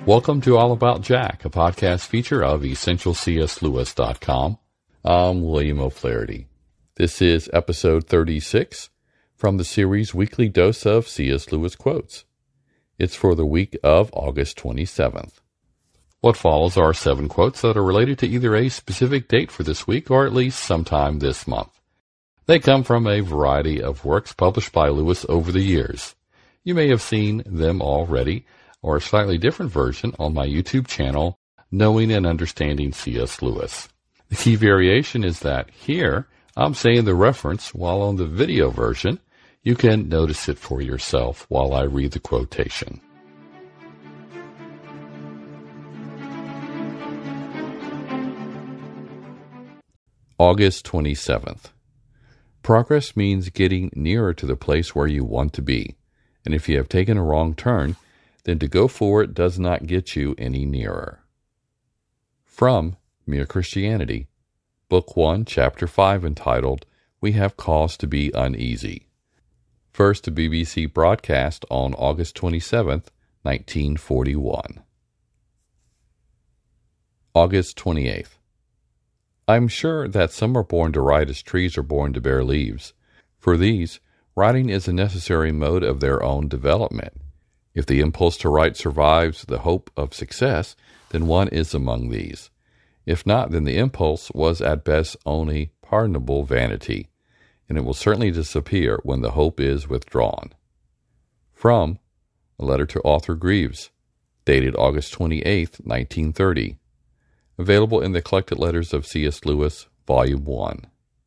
Welcome to All About Jack, a podcast feature of EssentialCSLewis.com. I'm William O'Flaherty. This is episode 36 from the series Weekly Dose of C.S. Lewis Quotes. It's for the week of August 27th. What follows are 7 quotes that are related to either a specific date for this week or at least sometime this month. They come from a variety of works published by Lewis over the years. You may have seen them already, or a slightly different version on my YouTube channel, Knowing and Understanding C.S. Lewis. The key variation is that here, I'm saying the reference, while on the video version, you can notice it for yourself while I read the quotation. August 27th. Progress means getting nearer to the place where you want to be, and if you have taken a wrong turn, then to go forward does not get you any nearer. From Mere Christianity, Book 1, Chapter 5, entitled, We Have Cause to Be Uneasy. First BBC broadcast on August 27th, 1941. August 28th. I'm sure that some are born to write as trees are born to bear leaves. For these, writing is a necessary mode of their own development. If the impulse to write survives the hope of success, then one is among these. If not, then the impulse was at best only pardonable vanity, and it will certainly disappear when the hope is withdrawn. From A Letter to Arthur Greeves, dated August 28, 1930. Available in the Collected Letters of C.S. Lewis, Volume 1.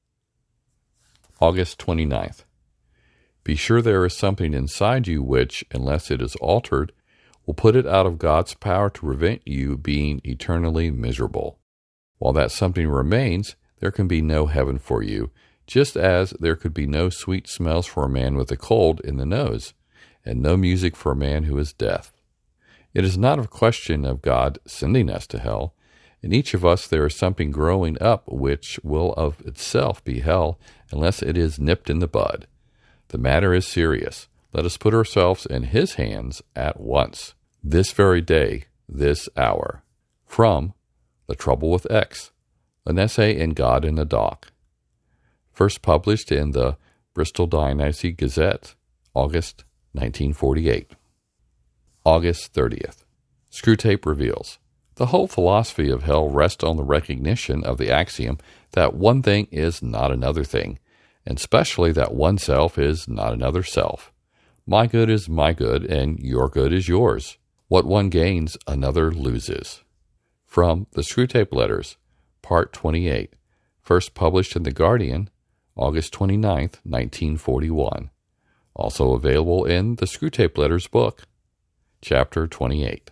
August 29th. Be sure there is something inside you which, unless it is altered, will put it out of God's power to prevent you being eternally miserable. While that something remains, there can be no heaven for you, just as there could be no sweet smells for a man with a cold in the nose, and no music for a man who is deaf. It is not a question of God sending us to hell. In each of us there is something growing up which will of itself be hell unless it is nipped in the bud. The matter is serious. Let us put ourselves in His hands at once, this very day, this hour. From The Trouble with X, an essay in God in the Dock. First published in the Bristol Dionysian Gazette, August 1948. August 30th. Screwtape reveals. The whole philosophy of hell rests on the recognition of the axiom that one thing is not another thing, and especially that one self is not another self. My good is my good, and your good is yours. What one gains, another loses. From The Screwtape Letters, Part 28, first published in The Guardian, August 29th, 1941. Also available in the Screwtape Letters book, Chapter 28.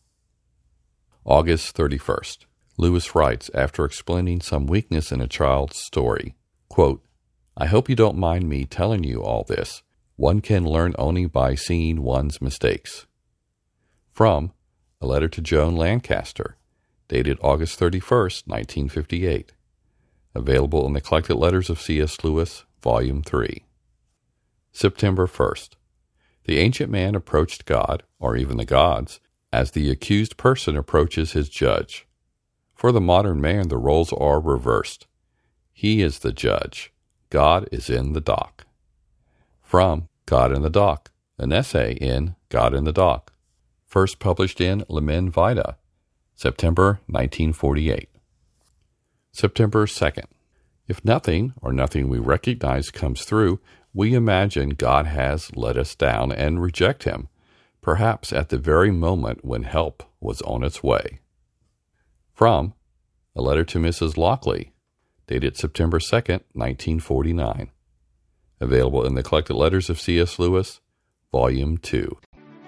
August 31st. Lewis writes after explaining some weakness in a child's story, quote, I hope you don't mind me telling you all this. One can learn only by seeing one's mistakes. From A Letter to Joan Lancaster, dated August 31st, 1958. Available in the Collected Letters of C.S. Lewis, Volume 3. September 1st. The ancient man approached God, or even the gods, as the accused person approaches his judge. For the modern man, the roles are reversed. He is the judge. God is in the dock. From God in the Dock, an essay in God in the Dock. First published in Lumen Vitae, September 1948. September 2nd. If nothing, or nothing we recognize, comes through, we imagine God has let us down and reject Him, perhaps at the very moment when help was on its way. From A Letter to Mrs. Lockley, dated September 2nd, 1949. Available in the Collected Letters of C.S. Lewis, Volume 2.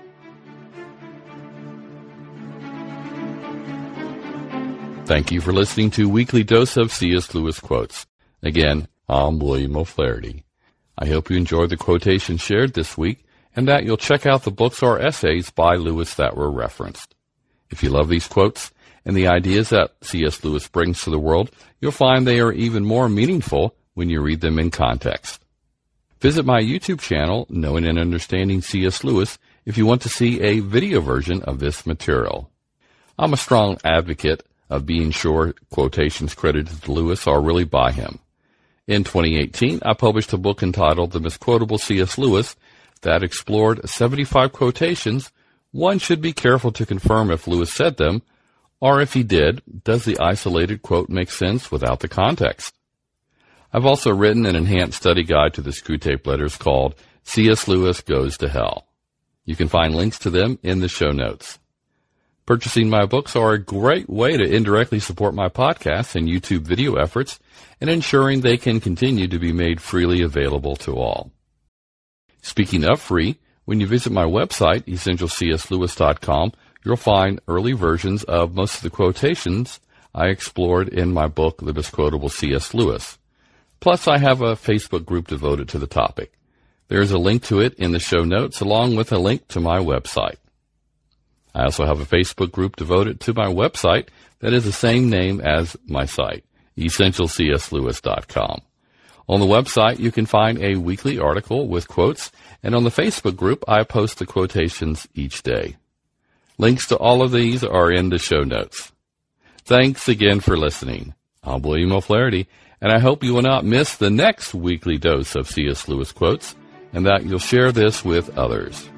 Thank you for listening to Weekly Dose of C.S. Lewis Quotes. Again, I'm William O'Flaherty. I hope you enjoyed the quotation shared this week and that you'll check out the books or essays by Lewis that were referenced. If you love these quotes and the ideas that C.S. Lewis brings to the world, you'll find they are even more meaningful when you read them in context. Visit my YouTube channel, Knowing and Understanding C.S. Lewis, if you want to see a video version of this material. I'm a strong advocate of being sure quotations credited to Lewis are really by him. In 2018, I published a book entitled The Misquotable C.S. Lewis that explored 75 quotations. One should be careful to confirm if Lewis said them, or if he did, does the isolated quote make sense without the context? I've also written an enhanced study guide to the Screwtape Letters called C.S. Lewis Goes to Hell. You can find links to them in the show notes. Purchasing my books are a great way to indirectly support my podcasts and YouTube video efforts and ensuring they can continue to be made freely available to all. Speaking of free, when you visit my website, essentialcslewis.com, you'll find early versions of most of the quotations I explored in my book, The Misquotable C.S. Lewis. Plus, I have a Facebook group devoted to the topic. There is a link to it in the show notes, along with a link to my website. I also have a Facebook group devoted to my website that is the same name as my site, essentialcslewis.com. On the website, you can find a weekly article with quotes, and on the Facebook group, I post the quotations each day. Links to all of these are in the show notes. Thanks again for listening. I'm William O'Flaherty, and I hope you will not miss the next weekly dose of C.S. Lewis quotes, and that you'll share this with others.